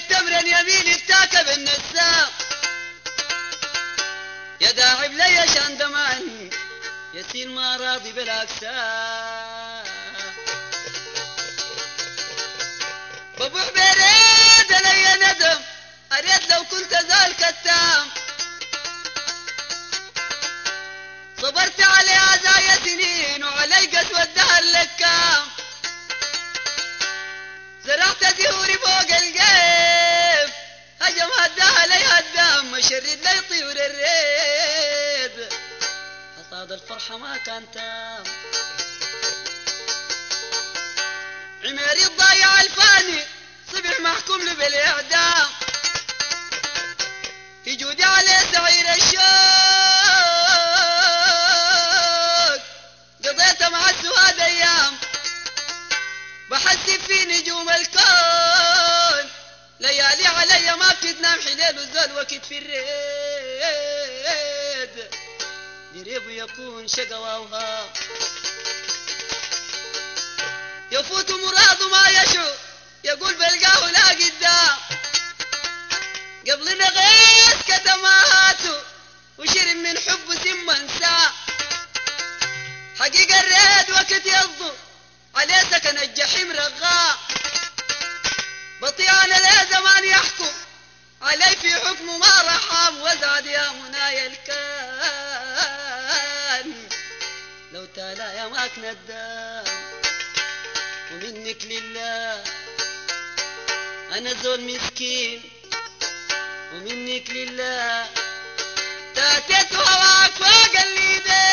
التمر اليمين اتاكى بالنسام يا داعب لي شان دمان يسيل ما راضي بالاقسام ببوح بريد لي ندم اريد لو كنت ذا الكتام صبرت علي عزايا سنين وعلي قسوة الدهر لكام زرعت زهوري فوق القيف هجم هداها لي هدام مشرد لي طيور الريد حصاد الفرحة ما كان تام عميري الضايع الفاني صبح محكوم له بالاعدام في جودي عليه سعير الشوق قضيت مع السواد ايام بحسب في نجوم الكون ليالي علي ما بتنام حليل والزول وكت في الريد قريب يكون شقوى وهام يفوت مراد ما يشعر يقول بلقاه لا قدام قبل نغيس كتماته وشرب من حبه ثم انساه حقيقة الريد وقت يضو عليه سكن الجحيم رغاه بطيئا له زمان يحكم علي في حكمه ما رحم وزعد يا منايا الكان لو تالا يا ماك ندام ومنك لله أنا زول مسكين ومنك لله تاتيت هواك فوق الليدين